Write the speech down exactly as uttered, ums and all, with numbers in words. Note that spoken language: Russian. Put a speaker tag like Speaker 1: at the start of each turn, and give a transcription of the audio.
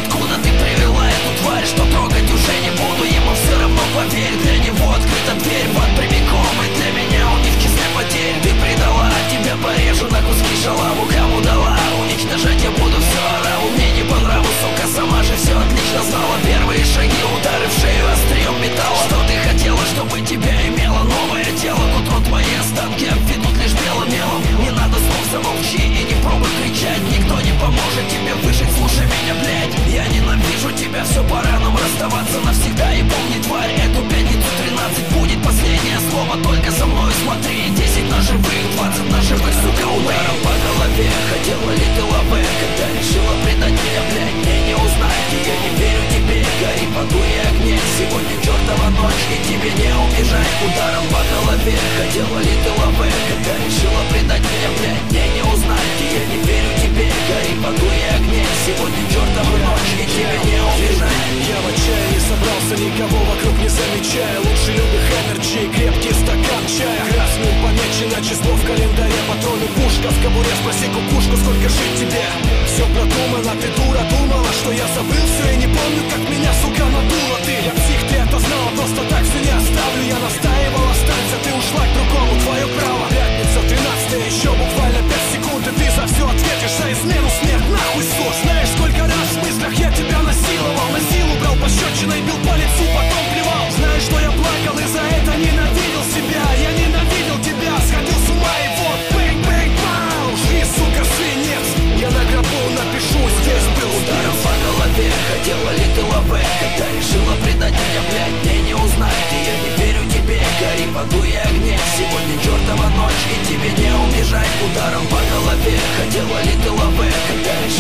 Speaker 1: откуда ты привела эту тварь, что трогать уже не буду. Ему все равно, поверь, для него открыта дверь в ад прямиком, и для меня он не в числе потерь. Ты предала, тебя порежу на куски шалаву, кому дала, уничтожать я буду все ораву. Мне не по нраву, сука, сама же все отлично знала. Первые шаги, удары в шею острием металла. Что ты хотела, чтобы тебя имело новое тело? К утру твои останки обведут лишь белым мелом. Не надо слов, замолчи и не пробуй кричать. Никто не поможет тебе выжить, слушай меня, блядь. Я ненавижу тебя, все, пора нам расставаться навсегда. И помни, тварь, эту пятницу тринадцать будет последнее слово. Только за мной смотри, десять ножевых, двадцать ножевых, сука, ударом по голове. Хотела ли ты лаве, когда решила предать меня, блядь? Мне не узнать, и я не верю тебе. Гори в аду и огне, сегодня чертова ночь, и тебе не убежать. Ударом по голове. Хотела ли ты лаве, когда решила предать меня, блядь? Мне не узнать, и я не верю тебе. Гори в аду и огне, сегодня чертова ночь, и тебе не убежать.
Speaker 2: Я в отчаянии собрался, никого вокруг не замечая. Лучше любых энерджи, крепкий стакан чая. Красным помечено число в календаре. Патроны пушка в кобуре, спроси кукушку, сколько жить тебе. Все продумано, ты дура, думала, что я забыл все и не помню, как меня, сука, надула ты. Я псих, ты это знала, просто так все не оставлю. Я настаивал, останься, ты ушла к другому, твое право. Пятница, тринадцатое, еще буквально пять секунд, и ты за все ответишь, за измену смерть, нахуй СОС. Знаешь, сколько раз в мыслях я тебя насиловал, на силу брал пощечиной, бил по лицу, потом плевал. Знаешь, что я плакал и за это ненавидел себя. Я ненавидел тебя, сходил с ума и вот бэнг, бэнг, бау. Жри, сука, свинец, я на гробу напишу, здесь был
Speaker 1: ударом по голове. Хотела ли ты лаве, когда решила предать меня, блядь? Мне не узнать, и я не верю тебе. Гори в аду и огне, сегодня чертова ночь, и тебе не убежать. Ударом по голове. Хотела ли ты лаве, когда решила